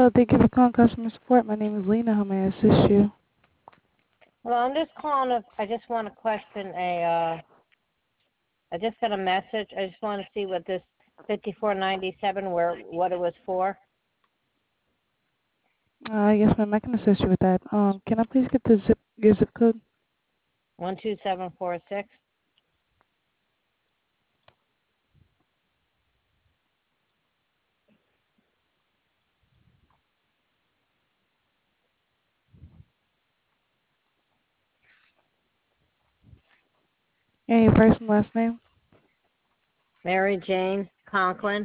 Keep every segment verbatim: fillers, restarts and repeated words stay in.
Hello, thank you for calling customer support. My name is Lena. How may I assist you? Well, I'm just calling if I just want to question a, uh, I just got a message. I just want to see what this fifty-four ninety-seven, where, what it was for. Uh, yes, ma'am. I can assist you with that. Um, can I please get the zip, your zip code? one two seven four six. And your first and last name? Mary Jane Conklin.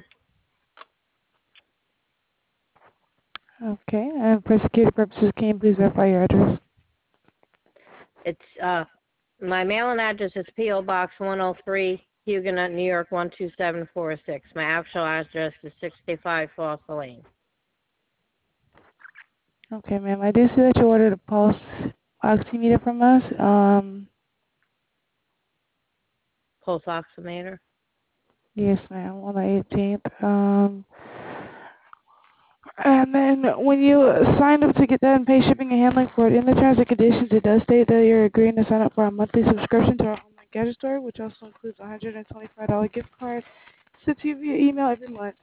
Okay. And for security purposes, can you please verify your address? It's, uh, my mailing address is P O Box one oh three, Huguenot, New York, one two seven four six. My actual address is sixty-five Foster Lane. Okay, ma'am. I do see that you ordered a pulse oximeter from us. Um, Pulse oximeter. yes, ma'am. On the eighteenth. Um, and then when you signed up to get that and pay shipping and handling for it, in the terms and conditions, it does state that you're agreeing to sign up for a monthly subscription to our online gadget store, which also includes a one hundred twenty-five dollars gift card sent to you via email every month.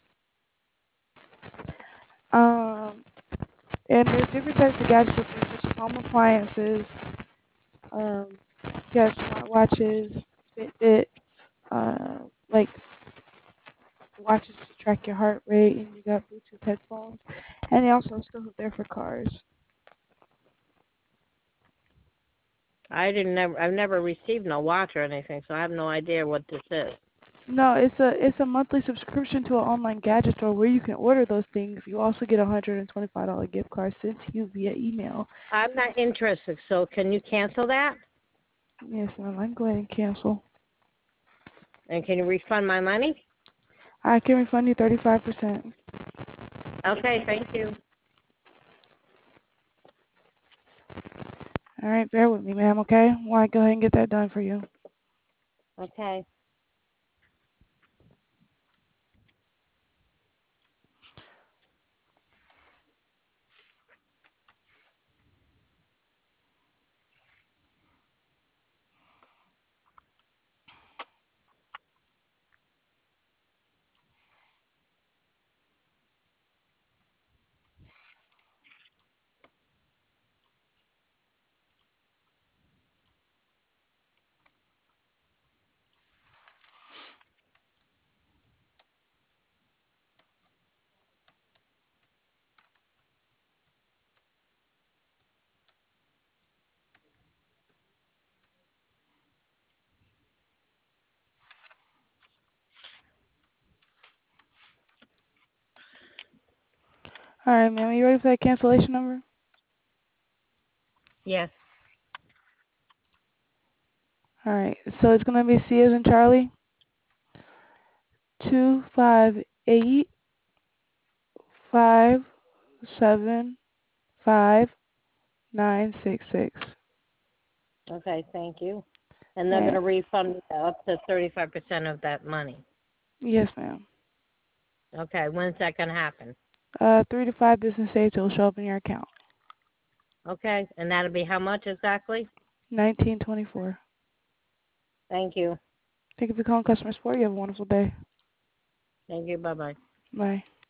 Um, and there's different types of gadgets such as home appliances, um, you have smartwatches, Fitbit, uh, like watches to track your heart rate, and you got Bluetooth headphones, and they also still have there for cars. I didn't never, I've never received no watch or anything, so I have no idea what this is. No, it's a it's a monthly subscription to an online gadget store where you can order those things. You also get a one hundred twenty-five dollars gift card sent to you via email. I'm not interested, so can you cancel that? Yes, ma'am. I can go ahead and cancel. And can you refund my money? I can refund you thirty-five percent. Okay, thank you. All right, bear with me, ma'am, okay? Well, I go ahead and get that done for you. Okay. All right, ma'am. Are you ready for that cancellation number? Yes. All right. So it's going to be C as in Charlie, two five eight five seven five nine six six. Okay, thank you. And they're going And to refund me up to thirty-five percent of that money. yes, ma'am. Okay, when's that going to happen? Uh, three to five business days, it'll show up in your account. Okay, and that'll be how much exactly? Nineteen twenty-four. Thank you. Thank you for calling customer support. You have a wonderful day. Thank you. Bye-bye. Bye.